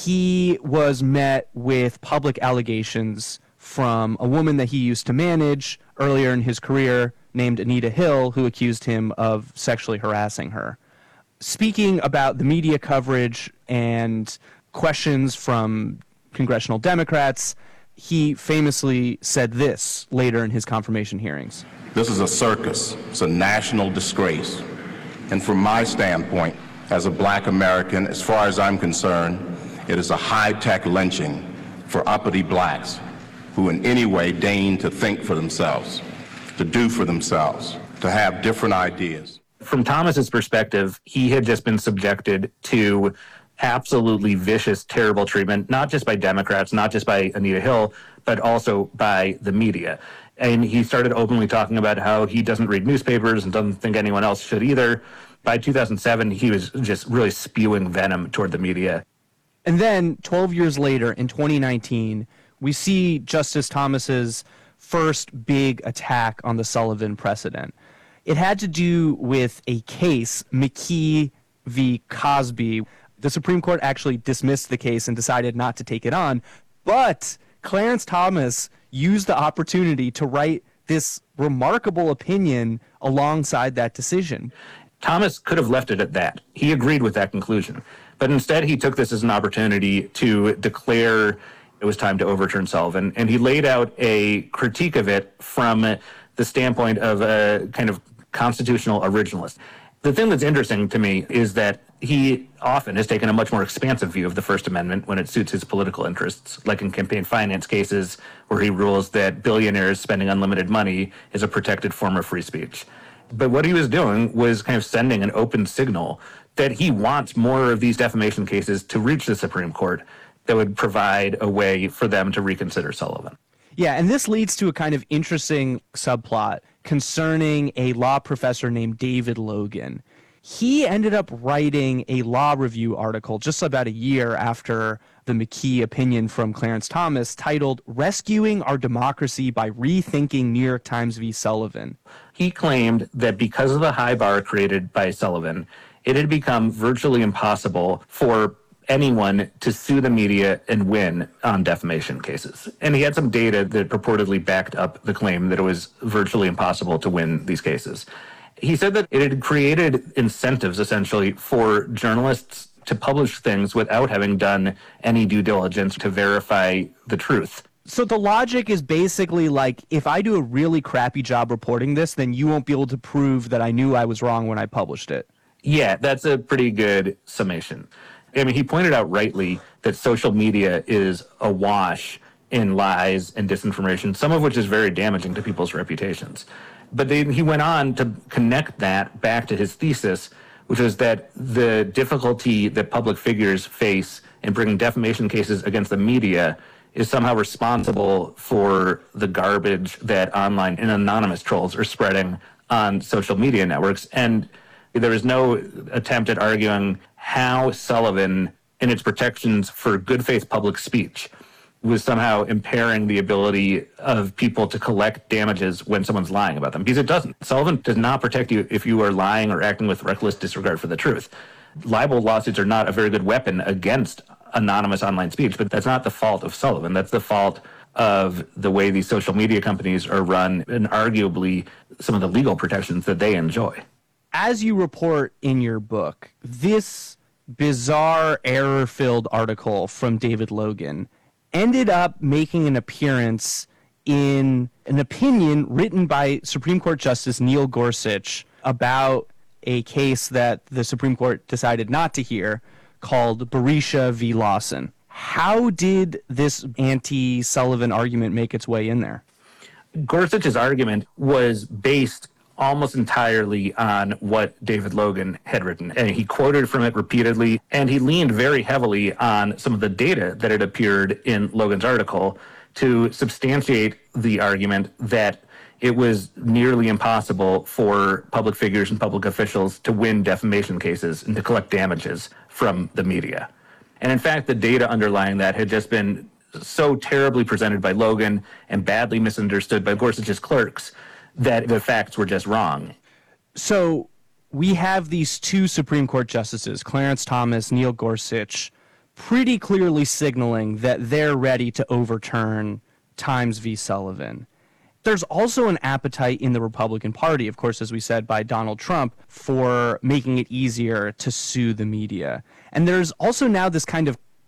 he was met with public allegations from a woman that he used to manage earlier in his career named Anita Hill, who accused him of sexually harassing her. Speaking about the media coverage and questions from congressional Democrats, he famously said this later in his confirmation hearings. This is a circus. It's a national disgrace. And from my standpoint, as a black American, as far as I'm concerned, it is a high-tech lynching for uppity blacks who in any way deign to think for themselves, to do for themselves, to have different ideas. From Thomas's perspective, he had just been subjected to absolutely vicious, terrible treatment, not just by Democrats, not just by Anita Hill, but also by the media. And he started openly talking about how he doesn't read newspapers and doesn't think anyone else should either. By two thousand seven, he was just really spewing venom toward the media. And then twelve years later, in twenty nineteen, we see Justice Thomas's first big attack on the Sullivan precedent. It had to do with a case, McKee v. Cosby. The Supreme Court actually dismissed the case and decided not to take it on, but Clarence Thomas used the opportunity to write this remarkable opinion alongside that decision. Thomas could have left it at that. He agreed with that conclusion. But instead, he took this as an opportunity to declare it was time to overturn Sullivan. And he laid out a critique of it from the standpoint of a kind of constitutional originalist. The thing that's interesting to me is that he often has taken a much more expansive view of the First Amendment when it suits his political interests, like in campaign finance cases where he rules that billionaires spending unlimited money is a protected form of free speech. But what he was doing was kind of sending an open signal that he wants more of these defamation cases to reach the Supreme Court that would provide a way for them to reconsider Sullivan. Yeah, and this leads to a kind of interesting subplot concerning a law professor named David Logan. He ended up writing a law review article just about a year after the McKee opinion from Clarence Thomas titled Rescuing Our Democracy by Rethinking New York Times v. Sullivan. He claimed that because of the high bar created by Sullivan, it had become virtually impossible for anyone to sue the media and win on defamation cases. And he had some data that purportedly backed up the claim that it was virtually impossible to win these cases. He said that it had created incentives, essentially, for journalists to publish things without having done any due diligence to verify the truth. So the logic is basically like, if I do a really crappy job reporting this, then you won't be able to prove that I knew I was wrong when I published it. Yeah, that's a pretty good summation. I mean, he pointed out rightly that social media is awash in lies and disinformation, some of which is very damaging to people's reputations. But then he went on to connect that back to his thesis, which was that the difficulty that public figures face in bringing defamation cases against the media is somehow responsible for the garbage that online and anonymous trolls are spreading on social media networks. And there was no attempt at arguing how Sullivan and its protections for good faith public speech was somehow impairing the ability of people to collect damages when someone's lying about them, because it doesn't. Sullivan does not protect you if you are lying or acting with reckless disregard for the truth. Libel lawsuits are not a very good weapon against anonymous online speech, but that's not the fault of Sullivan. That's the fault of the way these social media companies are run and arguably some of the legal protections that they enjoy. As you report in your book, this bizarre, error-filled article from David Logan ended up making an appearance in an opinion written by Supreme Court Justice Neil Gorsuch about a case that the Supreme Court decided not to hear called Berisha v. Lawson. How did this anti-Sullivan argument make its way in there? Gorsuch's argument was based almost entirely on what David Logan had written. And he quoted from it repeatedly, and he leaned very heavily on some of the data that had appeared in Logan's article to substantiate the argument that it was nearly impossible for public figures and public officials to win defamation cases and to collect damages from the media. And in fact, the data underlying that had just been so terribly presented by Logan and badly misunderstood by Gorsuch's clerks that the facts were just wrong. So we have these two Supreme Court justices, Clarence Thomas, Neil Gorsuch, pretty clearly signaling that they're ready to overturn Times v. Sullivan. There's also an appetite in the Republican Party, of course, as we said, by Donald Trump, for making it easier to sue the media. And there's also now this kind of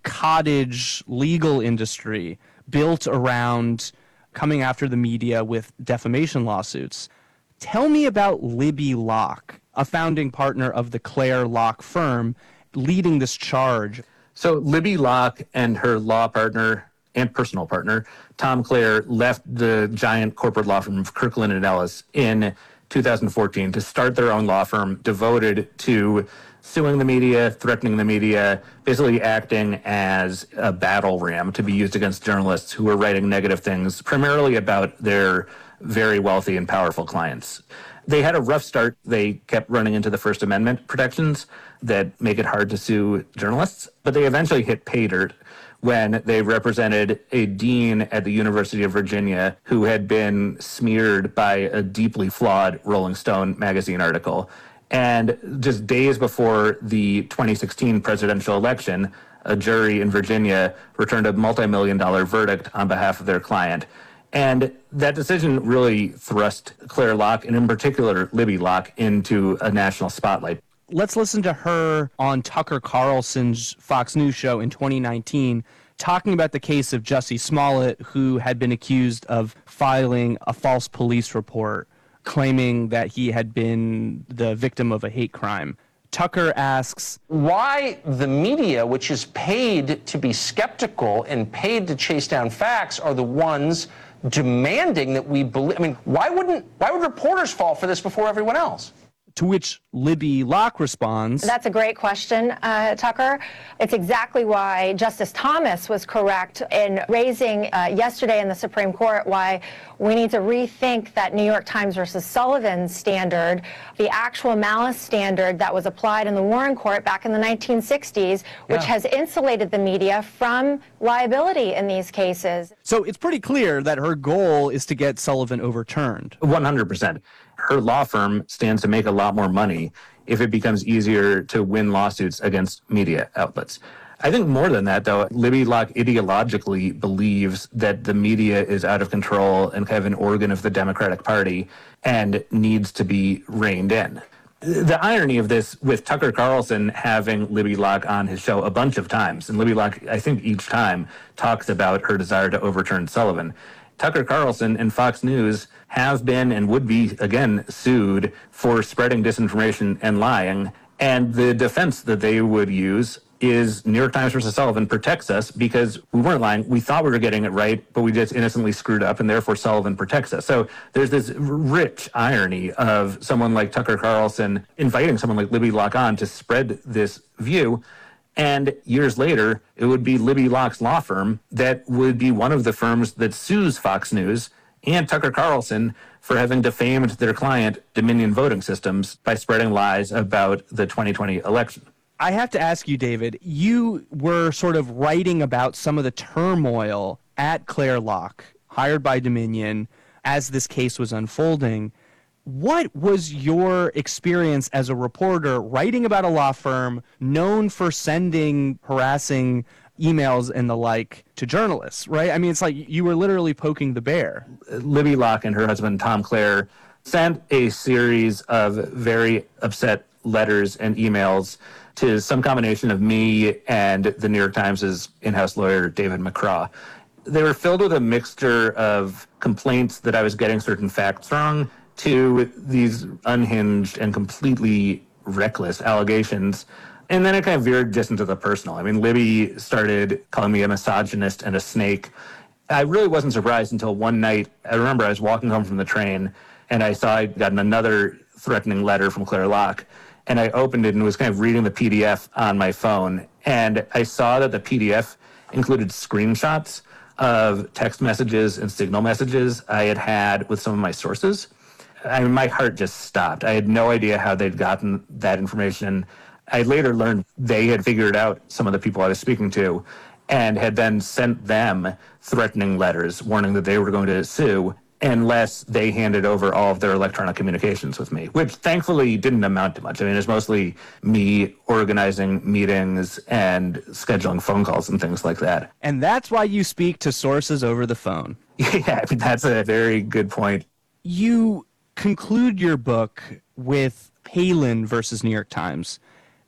cottage legal industry built around coming after the media with defamation lawsuits. Tell me about Libby Locke, a founding partner of the Clare Locke firm, leading this charge. So Libby Locke and her law partner and personal partner, Tom Clare, left the giant corporate law firm of Kirkland and Ellis in two thousand fourteen to start their own law firm devoted to suing the media, threatening the media, basically acting as a battle ram to be used against journalists who were writing negative things, primarily about their very wealthy and powerful clients. They had a rough start. They kept running into the First Amendment protections that make it hard to sue journalists, but they eventually hit pay dirt when they represented a dean at the University of Virginia who had been smeared by a deeply flawed Rolling Stone magazine article. And just days before the twenty sixteen presidential election, a jury in Virginia returned a multi-million dollar verdict on behalf of their client. And that decision really thrust Clare Locke, and in particular Libby Locke, into a national spotlight. Let's listen to her on Tucker Carlson's Fox News show in twenty nineteen, talking about the case of Jussie Smollett, who had been accused of filing a false police report, claiming that he had been the victim of a hate crime. Tucker asks, why the media, which is paid to be skeptical and paid to chase down facts, are the ones demanding that we believe? I mean, why wouldn't, why would reporters fall for this before everyone else? To which Libby Locke responds, that's a great question, uh, Tucker. It's exactly why Justice Thomas was correct in raising uh, yesterday in the Supreme Court why we need to rethink that New York Times versus Sullivan standard, the actual malice standard that was applied in the Warren Court back in the nineteen sixties, which yeah. has insulated the media from liability in these cases. So it's pretty clear that her goal is to get Sullivan overturned. one hundred percent. Her law firm stands to make a lot more money if it becomes easier to win lawsuits against media outlets. I think more than that, though, Libby Locke ideologically believes that the media is out of control and kind of an organ of the Democratic Party and needs to be reined in. The irony of this, with Tucker Carlson having Libby Locke on his show a bunch of times, and Libby Locke, I think each time, talks about her desire to overturn Sullivan. Tucker Carlson and Fox News have been and would be, again, sued for spreading disinformation and lying. And the defense that they would use is New York Times versus Sullivan protects us because we weren't lying. We thought we were getting it right, but we just innocently screwed up, and therefore Sullivan protects us. So there's this rich irony of someone like Tucker Carlson inviting someone like Libby Locke on to spread this view. And years later, it would be Libby Locke's law firm that would be one of the firms that sues Fox News and Tucker Carlson for having defamed their client, Dominion Voting Systems, by spreading lies about the twenty twenty election. I have to ask you, David, you were sort of writing about some of the turmoil at Clare Locke, hired by Dominion, as this case was unfolding. What was your experience as a reporter writing about a law firm known for sending harassing emails and the like to journalists, right? I mean, it's like you were literally poking the bear. Libby Locke and her husband, Tom Clare, sent a series of very upset letters and emails to some combination of me and the New York Times' in-house lawyer, David McCraw. They were filled with a mixture of complaints that I was getting certain facts wrong to these unhinged and completely reckless allegations. And then it kind of veered just into the personal. I mean, Libby started calling me a misogynist and a snake. I really wasn't surprised until one night, I remember I was walking home from the train and I saw I'd gotten another threatening letter from Clare Locke. And I opened it and was kind of reading the P D F on my phone. And I saw that the P D F included screenshots of text messages and signal messages I had had with some of my sources. I mean, my heart just stopped. I had no idea how they'd gotten that information. I later learned they had figured out some of the people I was speaking to and had then sent them threatening letters warning that they were going to sue unless they handed over all of their electronic communications with me, which thankfully didn't amount to much. I mean, it's mostly me organizing meetings and scheduling phone calls and things like that. And that's why you speak to sources over the phone. Yeah, I mean, that's a very good point. You conclude your book with Palin versus New York Times.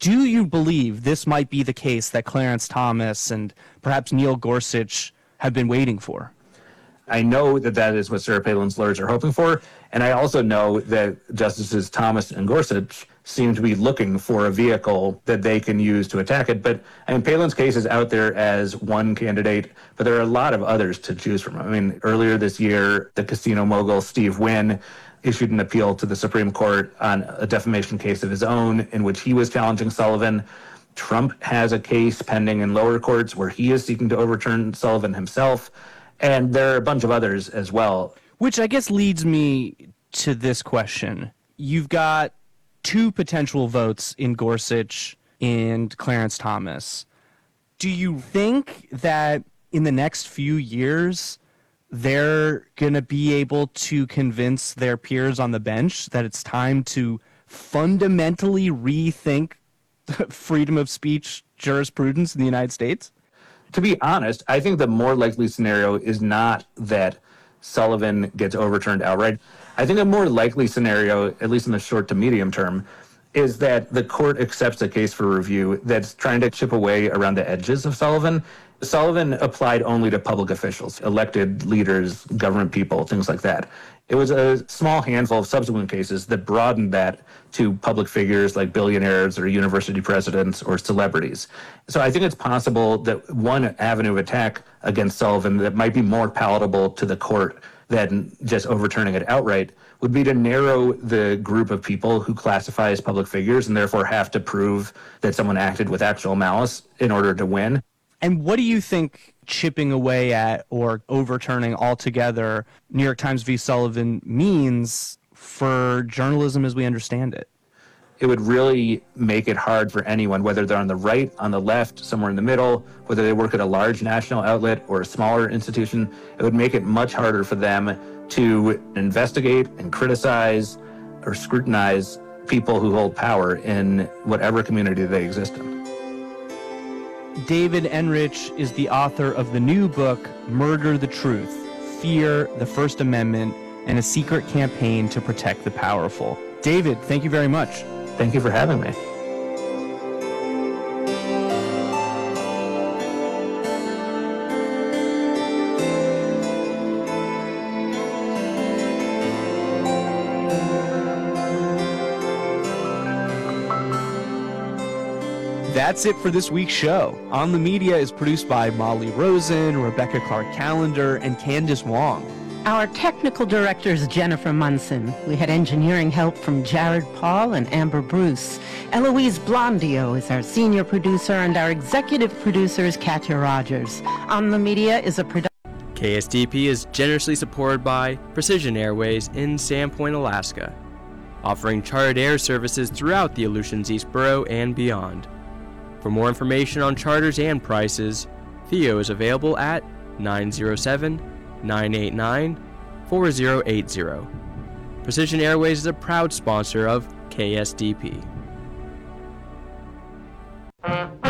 Do you believe this might be the case that Clarence Thomas and perhaps Neil Gorsuch have been waiting for? I know that that is what Sarah Palin's lawyers are hoping for, and I also know that Justices Thomas and Gorsuch seem to be looking for a vehicle that they can use to attack it. But I mean, Palin's case is out there as one candidate, but there are a lot of others to choose from. I mean, earlier this year, the casino mogul Steve Wynn issued an appeal to the Supreme Court on a defamation case of his own in which he was challenging Sullivan. Trump has a case pending in lower courts where he is seeking to overturn Sullivan himself. And there are a bunch of others as well. Which I guess leads me to this question. You've got two potential votes in Gorsuch and Clarence Thomas. Do you think that in the next few years, they're going to be able to convince their peers on the bench that it's time to fundamentally rethink freedom of speech jurisprudence in the United States? To be honest, I think the more likely scenario is not that Sullivan gets overturned outright. I think a more likely scenario, at least in the short to medium term, is that the court accepts a case for review that's trying to chip away around the edges of Sullivan. Sullivan applied only to public officials, elected leaders, government people, things like that. It was a small handful of subsequent cases that broadened that to public figures like billionaires or university presidents or celebrities. So I think it's possible that one avenue of attack against Sullivan that might be more palatable to the court than just overturning it outright would be to narrow the group of people who classify as public figures and therefore have to prove that someone acted with actual malice in order to win. And what do you think chipping away at or overturning altogether New York Times v. Sullivan means for journalism as we understand it? It would really make it hard for anyone, whether they're on the right, on the left, somewhere in the middle, whether they work at a large national outlet or a smaller institution. It would make it much harder for them to investigate and criticize or scrutinize people who hold power in whatever community they exist in. David Enrich is the author of the new book, Murder the Truth, Fear, the First Amendment, and a Secret Campaign to Protect the Powerful. David, thank you very much. Thank you for having me. That's it for this week's show. On the Media is produced by Molly Rosen, Rebecca Clark-Callender, and Candace Wong. Our technical director is Jennifer Munson. We had engineering help from Jared Paul and Amber Bruce. Eloise Blondio is our senior producer, and our executive producer is Katya Rogers. On the Media is a production. K S D P is generously supported by Precision Airways in Sandpoint, Alaska, offering chartered air services throughout the Aleutians East Borough and beyond. For more information on charters and prices, Theo is available at nine oh seven, nine eight nine, four oh eight oh. Precision Airways is a proud sponsor of K S D P.